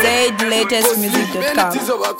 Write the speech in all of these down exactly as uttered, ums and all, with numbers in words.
Z latest music dot com.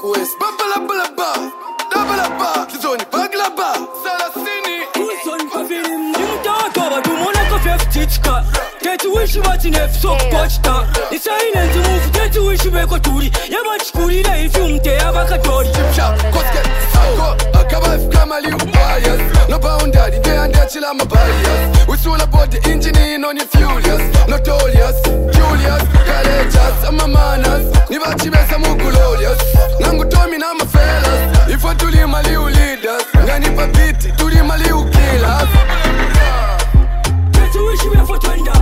Get to wish you was in F so costa. It's silent to move, get to wish you were Koturi. Yamachkuri, if you have a Katori. Cosket, a Kabaf Kamali bias. No boundary, they and that chill, I'm a bias. We soon about the engine on your furious. Notorious, Julius, Courageous, I'm a manas. Nivachi Bessa Mugulorious. Nangu Tommy, I'm a fellas. If I do him, my little leaders. Gani Papiti, do him, my little killers. Get to wish you were for Twenda.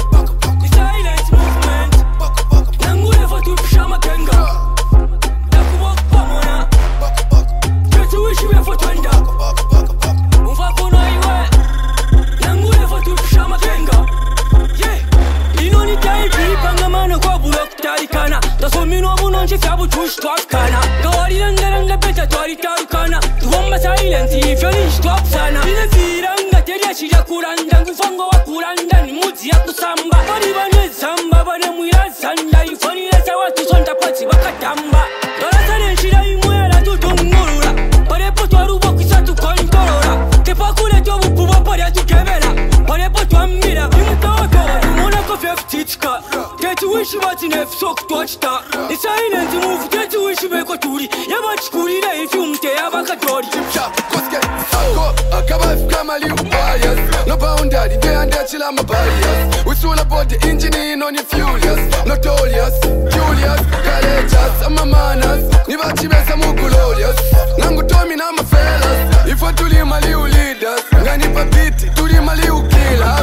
If you need stop sana Dine viranga teria shija kuranda Ngufango wa kuranda ni muzi ya kusamba Bari bane samba bane mwira sanda Ifoni lesa watu sonta pati wakatamba Dola sane shira imwela tutungurura Pare poto arubo kisatu kontorora Kepa kule jobu kubo pari atukebela Pare poto ambira Imutawako Dumona kofi F-tichka Get to wish you was in F-sok tochta It's silent to move Get to wish you weko turi Yaba chikuri na if you mte yaba katori Chipcha Koske Ako Akaba F-kamali bias No boundary They and that chill I'm a bias We soon about the engine on your furious Notorious Julius Courageous I'm a manas Nivachi Bessa Mugulorious Nangu Tommy I'm a fellas If I do him my little leaders Gani Papiti Do him my little killers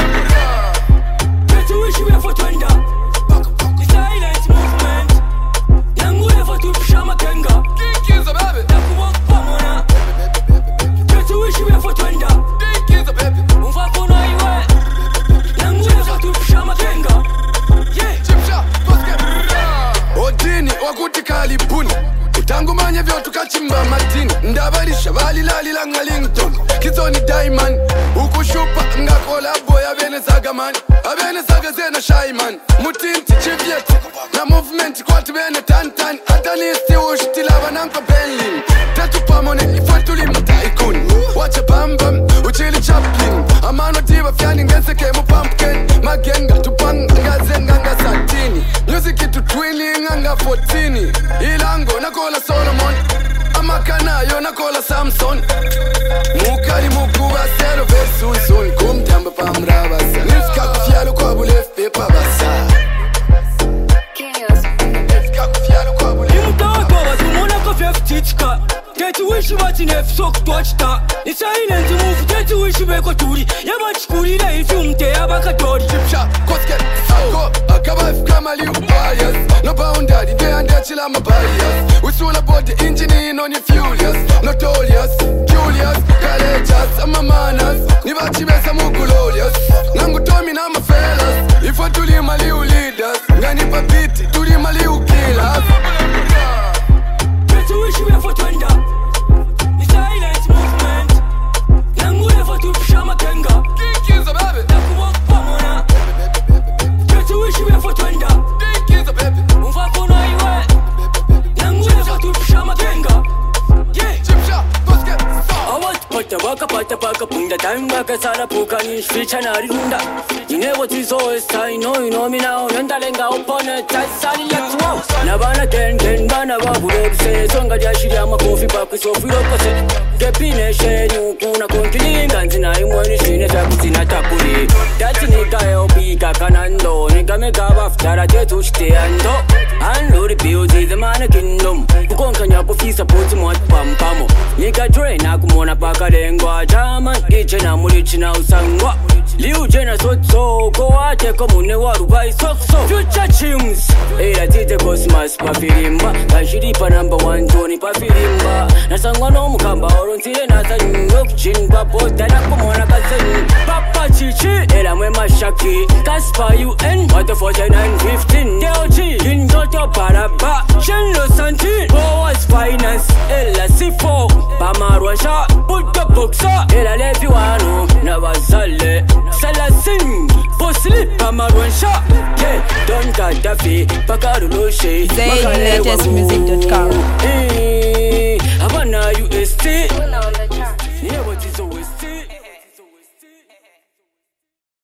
Get to wish you were for Twenda The silent movement Nangu ever to Shama Kenga Kikiza baby Nakuwa Pamona Get to wish you were for Twenda Kikiza baby Umfa kono iwe Nangu ever to Shama Kenga Yeah Chipsha Koske Odini wakuti kalipuni Utangu manye vyo tukachimba matini Ndabarisha bali lali langa Lington Kizoni Diamond Ukushupa nga kolabo Abene saga man Abene saga zena shy man Mutinti chivyeti Na movement kwa tibene tantan Atanisti ushitila wananka Berlin Tatu pamone ifatuli mataikun Wache bambam uchili Chaplin Amano diva fyani ngenseke mu pumpkin Magenga tupanga ngazenga nga satini Music itu twinning nga fourteen Ilango nakola Solomon Amakana yo nakola Samson Mukari mukuba sero versun sun Kumtamba pamrabasa Niska kufyalo kwa bulef pepa basa F-tichka Get to wish you was in F-sok tochta It's silent to move Get to wish you weko turi Yaba chikuri na if you mte yaba katori Chipsha Koske Ako Akaba F-kamali bias No boundary They and that chill I'm a bias We soon about the engine on your furious Notorious Julius Courageous I'm a manas Nivachi Bessa Mugulorious Nangu Tommy I'm a fellas If I do him my little leaders Gani Papiti Do him my little killers To wish you were for Twenda The silent movement Nangu ever to Shama Kenga Kikiza baby Nakuwa Pamona Get to wish you were for Twenda Kikiza baby Umfa kono iwe Nangu ever to Shama Kenga Yeah Chipsha Koske Awat pata waka pata paka Punda time waka sara puka ni Shvicha nari hunda You know what is always I know you know me now Yonda lenga upone Taisani yatu wow Nabana ten ten bana wabure Bise songa jashiri ama kofi Baku sofi lokose Kepine sheni ukuna kontini Ganzi na imweni shine takuti na takuri Dati nika eopi kakanando Nika meka waftara jetu shite ando Anluri beauty the man a kingdom Kukonka nyapo fisa poti mwati pampamo Nika dre na kumona paka lengwa Jama iche na mulichi na usangwa Liu jena sotso Koa teko mune warugai sokso Future chims Eya tite cosmas pa filimba Kanshiri pa number one Tony pa filimba Nasangwa no mukamba Orontire nasa nyok chin Pa pota na kumona kasen Papa chichi Ela mwe mashaki Kaspa U N Wata forty-nine fifteen Deo chi Kinjoto paraba Shenlo santi Boas finance Ela C four Pamarwansha Puto boxa Ela levi wano Nabazale Salasin Posli Pamarwansha Yeah Don Gaddafi Pakarulo she Z latest music dot com. Havana U S T. Yeah, what is